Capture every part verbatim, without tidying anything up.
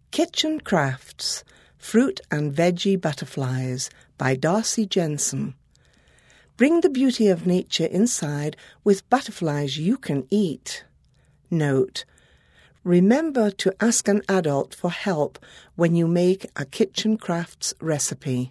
Kitchen Crafts, Fruit and Veggie Butterflies by Darcy Jensen. Bring the beauty of nature inside with butterflies you can eat. Note: remember to ask an adult for help when you make a kitchen crafts recipe.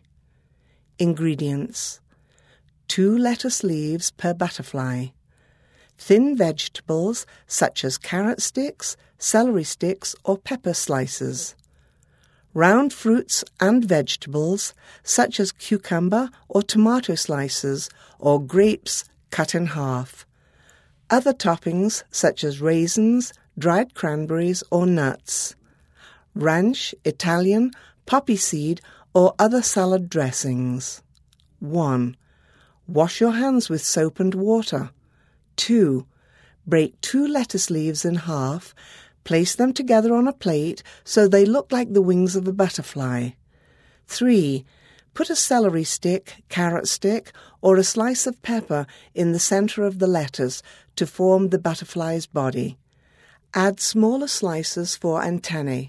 Ingredients: two lettuce leaves per butterfly, thin vegetables such as carrot sticks, celery sticks or pepper slices, round fruits and vegetables such as cucumber or tomato slices or grapes cut in half, other toppings such as raisins, dried cranberries or nuts, ranch, Italian, poppy seed or other salad dressings. one. Wash your hands with soap and water. two. Break two lettuce leaves in half. Place them together on a plate so they look like the wings of a butterfly. three. Put a celery stick, carrot stick, or a slice of pepper in the center of the lettuce to form the butterfly's body. Add smaller slices for antennae.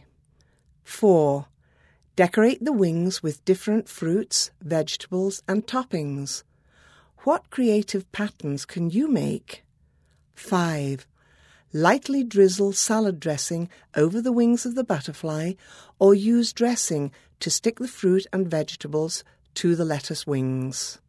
four. Decorate the wings with different fruits, vegetables, and toppings. What creative patterns can you make? five. Lightly drizzle salad dressing over the wings of the butterfly or use dressing to stick the fruit and vegetables to the lettuce wings.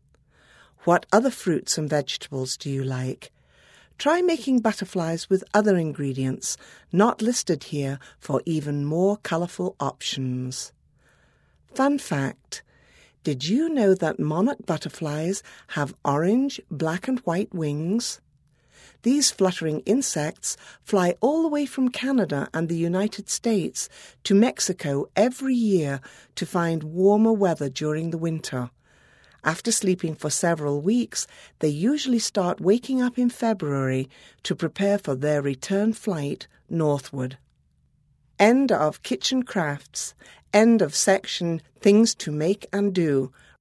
What other fruits and vegetables do you like? Try making butterflies with other ingredients not listed here for even more colourful options. Fun fact: did you know that monarch butterflies have orange, black and white wings? These fluttering insects fly all the way from Canada and the United States to Mexico every year to find warmer weather during the winter. After sleeping for several weeks, they usually start waking up in February to prepare for their return flight northward. End of Kitchen Crafts. End of section Things to Make and Do